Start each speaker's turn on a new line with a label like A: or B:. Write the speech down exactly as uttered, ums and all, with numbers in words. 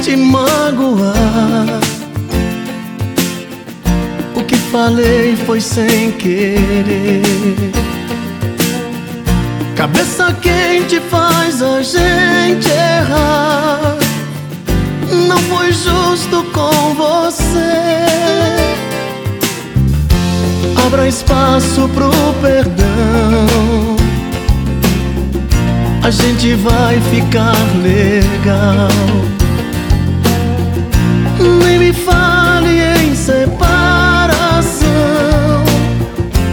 A: te magoar. O que falei foi sem querer. Cabeça quente faz a gente errar. Não foi justo com você. Abra espaço pro perdão. A gente vai ficar legal. Nem me